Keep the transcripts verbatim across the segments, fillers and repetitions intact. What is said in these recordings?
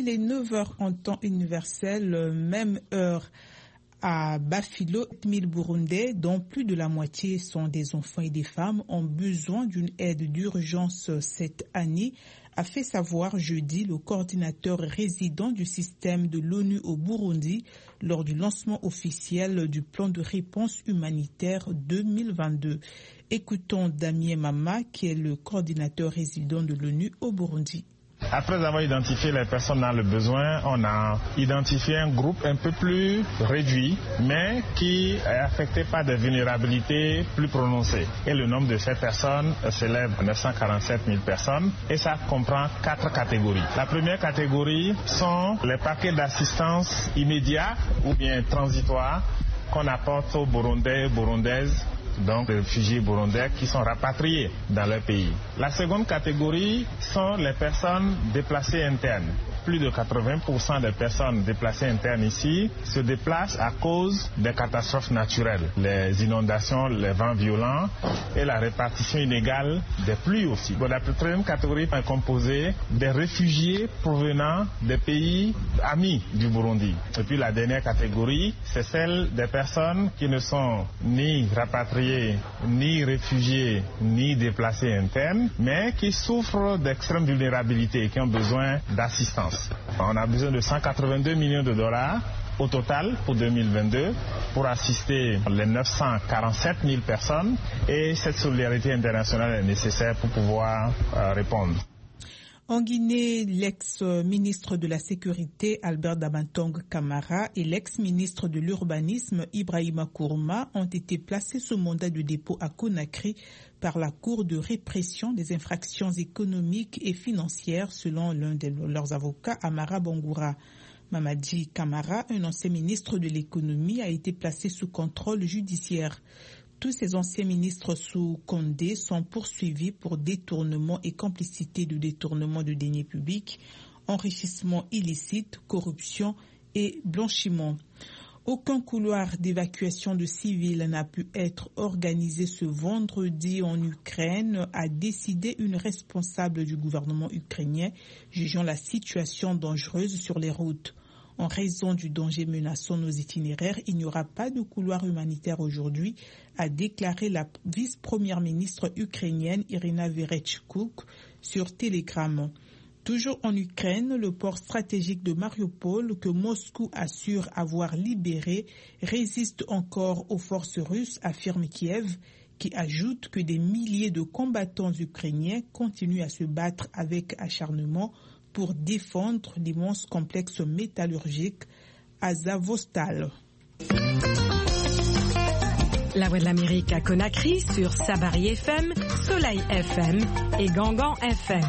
il est neuf heures en temps universel, même heure à Bafilo. mille Burundais, dont plus de la moitié sont des enfants et des femmes, ont besoin d'une aide d'urgence cette année, a fait savoir jeudi le coordinateur résident du système de l'ONU au Burundi lors du lancement officiel du plan de réponse humanitaire deux mille vingt-deux. Écoutons Damien Mama, qui est le coordinateur résident de l'ONU au Burundi. Après avoir identifié les personnes dans le besoin, on a identifié un groupe un peu plus réduit, mais qui est affecté par des vulnérabilités plus prononcées. Et le nombre de ces personnes s'élève à neuf cent quarante-sept mille personnes, et ça comprend quatre catégories. La première catégorie sont les paquets d'assistance immédiat ou bien transitoire qu'on apporte aux Burundais et Burundaises, donc les réfugiés burundais qui sont rapatriés dans leur pays. La seconde catégorie sont les personnes déplacées internes. Plus de quatre-vingts pour cent des personnes déplacées internes ici se déplacent à cause des catastrophes naturelles, les inondations, les vents violents et la répartition inégale des pluies aussi. Bon, la troisième catégorie est composée des réfugiés provenant des pays amis du Burundi. Et puis la dernière catégorie, c'est celle des personnes qui ne sont ni rapatriées, ni réfugiés, ni déplacés internes, mais qui souffrent d'extrême vulnérabilité et qui ont besoin d'assistance. On a besoin de cent quatre-vingt-deux millions de dollars au total pour deux mille vingt-deux pour assister les neuf cent quarante-sept mille personnes, et cette solidarité internationale est nécessaire pour pouvoir euh, répondre. En Guinée, l'ex-ministre de la Sécurité Albert Dabantong Camara et l'ex-ministre de l'Urbanisme Ibrahima Kourma ont été placés sous mandat de dépôt à Conakry par la Cour de répression des infractions économiques et financières, selon l'un de leurs avocats, Amara Bangoura. Mamadi Camara, un ancien ministre de l'économie, a été placé sous contrôle judiciaire. Tous ces anciens ministres sous Condé sont poursuivis pour détournement et complicité de détournement de deniers publics, enrichissement illicite, corruption et blanchiment. Aucun couloir d'évacuation de civils n'a pu être organisé ce vendredi en Ukraine, a décidé une responsable du gouvernement ukrainien, jugeant la situation dangereuse sur les routes. En raison du danger menaçant nos itinéraires, il n'y aura pas de couloir humanitaire aujourd'hui, a déclaré la vice-première ministre ukrainienne Irina Vereshchuk sur Telegram. Toujours en Ukraine, le port stratégique de Mariupol, que Moscou assure avoir libéré, résiste encore aux forces russes, affirme Kiev, qui ajoute que des milliers de combattants ukrainiens continuent à se battre avec acharnement pour défendre l'immense complexe métallurgique Azovstal. La Voix de l'Amérique à Conakry sur Sabari F M, Soleil F M et Gangan F M.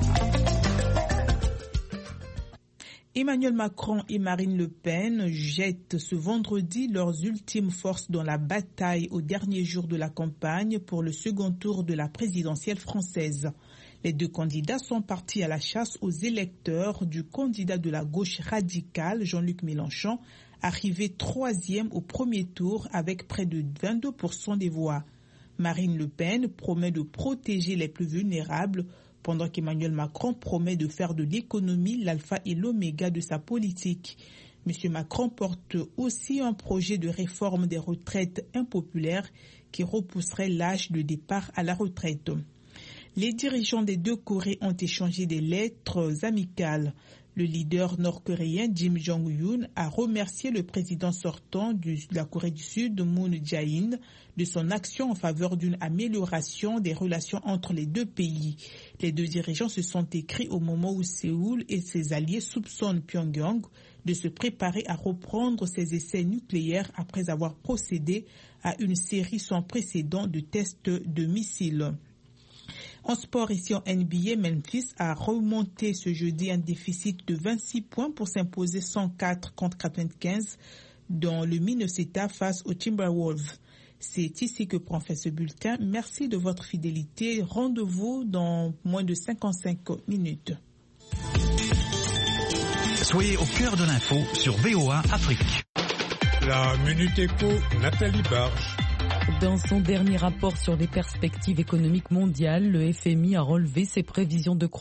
Emmanuel Macron et Marine Le Pen jettent ce vendredi leurs ultimes forces dans la bataille au dernier jour de la campagne pour le second tour de la présidentielle française. Les deux candidats sont partis à la chasse aux électeurs du candidat de la gauche radicale, Jean-Luc Mélenchon, arrivé troisième au premier tour avec près de vingt-deux pour cent des voix. Marine Le Pen promet de protéger les plus vulnérables, pendant qu'Emmanuel Macron promet de faire de l'économie l'alpha et l'oméga de sa politique. M. Macron porte aussi un projet de réforme des retraites impopulaire qui repousserait l'âge de départ à la retraite. Les dirigeants des deux Corées ont échangé des lettres amicales. Le leader nord-coréen Kim Jong-un a remercié le président sortant de la Corée du Sud, Moon Jae-in, de son action en faveur d'une amélioration des relations entre les deux pays. Les deux dirigeants se sont écrits au moment où Séoul et ses alliés soupçonnent Pyongyang de se préparer à reprendre ses essais nucléaires après avoir procédé à une série sans précédent de tests de missiles. En sport, ici en N B A, Memphis a remonté ce jeudi un déficit de vingt-six points pour s'imposer cent quatre contre quatre-vingt-quinze dans le Minnesota face aux Timberwolves. C'est ici que prend fin ce bulletin. Merci de votre fidélité. Rendez-vous dans moins de cinquante-cinq minutes. Soyez au cœur de l'info sur V O A Afrique. La Minute Éco, Nathalie Barge. Dans son dernier rapport sur les perspectives économiques mondiales, le F M I a relevé ses prévisions de croissance